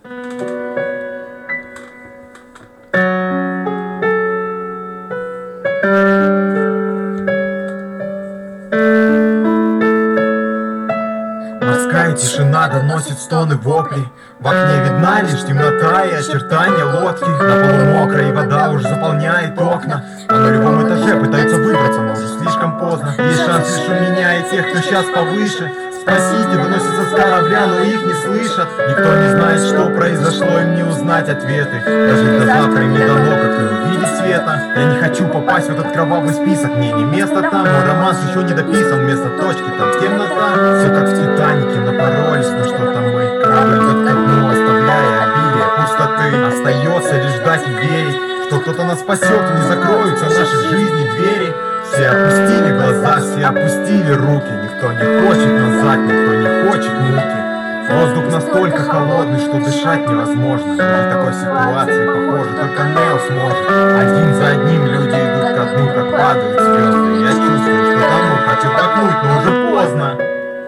Морская тишина доносит стоны вопли. В окне видна лишь темнота и очертания лодки. На полу мокрая, и вода уже заполняет окна. На нулевом этаже пытаются выбраться, но уже слишком поздно. Есть шанс лишь у меня и тех, кто сейчас повыше. Спросите, доносится с корабля, но их не слышат. Никто не знает, что произошло, им не узнать ответы. Даже до завтра им не дано, как и увидеть света. Я не хочу попасть в этот кровавый список. Мне не место там, мой романс еще не дописан. Вместо точки там темнота. Все как в Титанике, напоролись на что-то мы. Корабль идет ко дну, оставляя обилие пустоты. Остается лишь ждать и верить, что кто-то нас спасет и не закроются наши жизни двери. Все опустили глаза, все опустили руки. Никто не хочет назад, никто не хочет муки. Воздух настолько холодный, что дышать невозможно. В такой ситуации, похоже, только Нео сможет. Один за одним люди идут ко дну, как падают звезды. Я чувствую, что тону, хочу толкнуть, но уже поздно.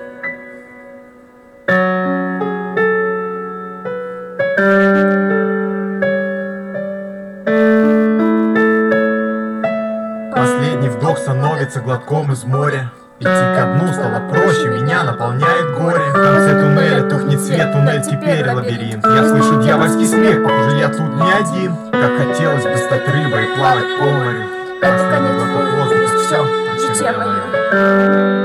Последний вдох становится глотком из моря. Идти ко дну стало проще, меня наполняет горе. В конце туннеля тухнет свет, туннель теперь лабиринт. Я слышу дьявольский смех, похоже, я тут не один. Как хотелось бы стать рыбой и плавать по морю. Последний глоток воздуха, все, о чем я говорю.